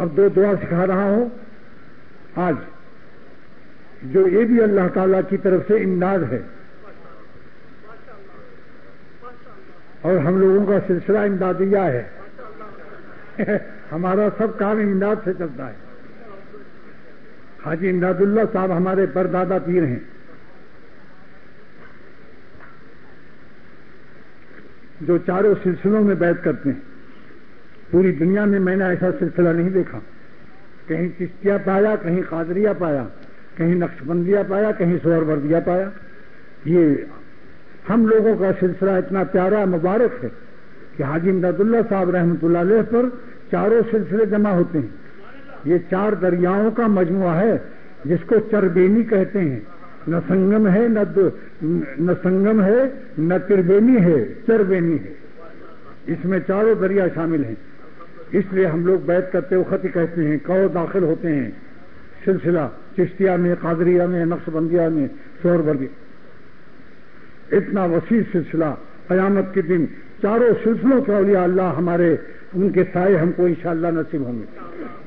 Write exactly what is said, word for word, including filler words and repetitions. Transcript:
اب دو دعا سکھا رہا ہوں آج، جو یہ بھی اللہ تعالیٰ کی طرف سے امداد ہے، اور ہم لوگوں کا سلسلہ امدادیہ ہے ہمارا سب کام امداد سے چلتا ہے۔ حاجی امداد اللہ صاحب ہمارے پردادا پیر ہیں، جو چاروں سلسلوں میں بیعت کرتے ہیں۔ پوری دنیا میں میں نے ایسا سلسلہ نہیں دیکھا، کہیں چشتیہ پایا، کہیں قادریہ پایا، کہیں نقشبندیہ پایا، کہیں سہروردیہ پایا۔ یہ ہم لوگوں کا سلسلہ اتنا پیارا مبارک ہے کہ حاجی امداد اللہ صاحب رحمۃ اللہ علیہ پر چاروں سلسلے جمع ہوتے ہیں۔ یہ چار دریاؤں کا مجموعہ ہے جس کو چربینی کہتے ہیں۔ نہ سنگم ہے، نہ نہ سنگم ہے، نہ تربینی ہے، چربینی ہے۔ اس میں چاروں دریا شامل ہیں، اس لیے ہم لوگ بیعت کرتے وقت ہی کہتے ہیں، کہو داخل ہوتے ہیں سلسلہ چشتیہ میں، قادریہ میں، نقشبندیہ میں، سہروردیہ۔ اتنا وسیع سلسلہ، قیامت کے دن چاروں سلسلوں کے اولیاء اللہ ہمارے، ان کے سائے ہم کو انشاءاللہ نصیب ہوں گے۔